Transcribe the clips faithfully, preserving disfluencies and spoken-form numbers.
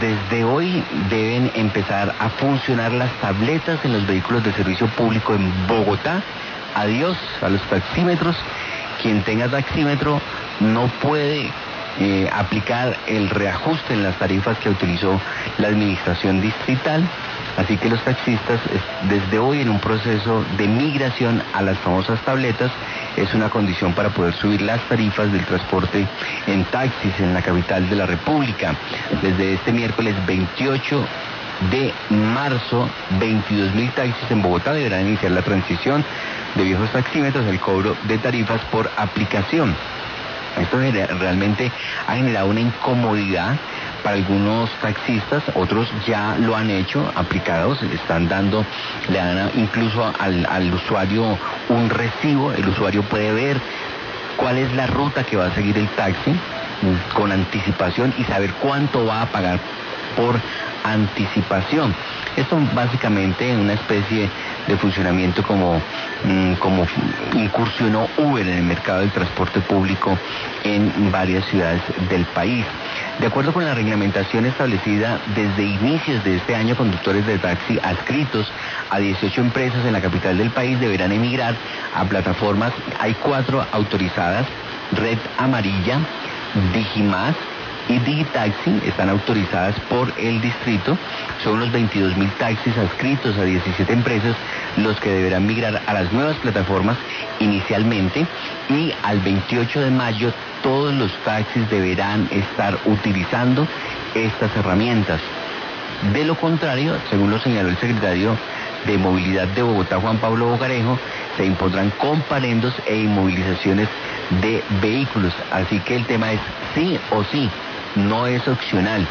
desde hoy deben empezar a funcionar las tabletas en los vehículos de servicio público en Bogotá. Adiós a los taxímetros. Quien tenga taxímetro no puede eh, aplicar el reajuste en las tarifas que utilizó la administración distrital. Así que los taxistas, desde hoy en un proceso de migración a las famosas tabletas, es una condición para poder subir las tarifas del transporte en taxis en la capital de la República. Desde este miércoles veintiocho de marzo, veintidós mil taxis en Bogotá deberán iniciar la transición de viejos taxímetros al cobro de tarifas por aplicación. Esto realmente ha generado una incomodidad para algunos taxistas, otros ya lo han hecho, aplicados, le están dando, le dan incluso al, al usuario un recibo, el usuario puede ver cuál es la ruta que va a seguir el taxi con anticipación y saber cuánto va a pagar por anticipación. Esto básicamente es una especie de funcionamiento como, mmm, como incursionó Uber en el mercado del transporte público en varias ciudades del país. De acuerdo con la reglamentación establecida desde inicios de este año, conductores de taxi adscritos a dieciocho empresas en la capital del país deberán emigrar a plataformas. Hay cuatro autorizadas: Red Amarilla, Digimás y Digitaxi, están autorizadas por el distrito. Son los veintidós mil taxis adscritos a diecisiete empresas los que deberán migrar a las nuevas plataformas inicialmente, y al veintiocho de mayo todos los taxis deberán estar utilizando estas herramientas. De lo contrario, según lo señaló el secretario de Movilidad de Bogotá, Juan Pablo Bogarejo, se impondrán comparendos e inmovilizaciones de vehículos. Así que el tema es sí o sí, no es opcional.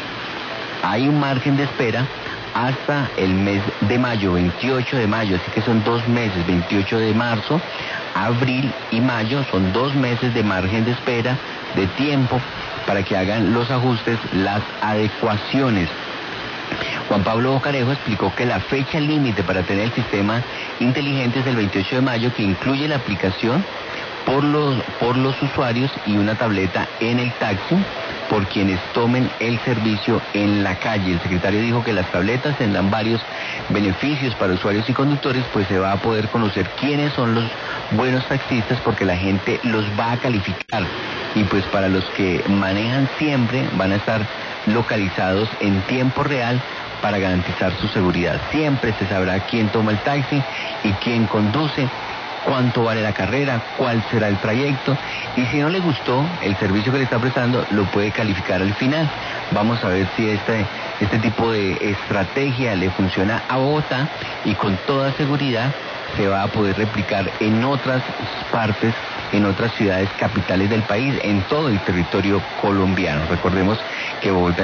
Hay un margen de espera hasta el mes de mayo, veintiocho de mayo, así que son dos meses, veintiocho de marzo, abril y mayo, son dos meses de margen de espera, de tiempo, para que hagan los ajustes, las adecuaciones. Juan Pablo Bogarejo explicó que la fecha límite para tener el sistema inteligente es el veintiocho de mayo, que incluye la aplicación por los, por los usuarios y una tableta en el taxi por quienes tomen el servicio en la calle. El secretario dijo que las tabletas tendrán varios beneficios para usuarios y conductores, pues se va a poder conocer quiénes son los buenos taxistas, porque la gente los va a calificar, y pues para los que manejan siempre van a estar localizados en tiempo real para garantizar su seguridad. Siempre se sabrá quién toma el taxi y quién conduce, cuánto vale la carrera, cuál será el trayecto, y si no le gustó el servicio que le está prestando, lo puede calificar al final. Vamos a ver si este, este tipo de estrategia le funciona a Bogotá, y con toda seguridad se va a poder replicar en otras partes, en otras ciudades capitales del país, en todo el territorio colombiano. Recordemos que Bogotá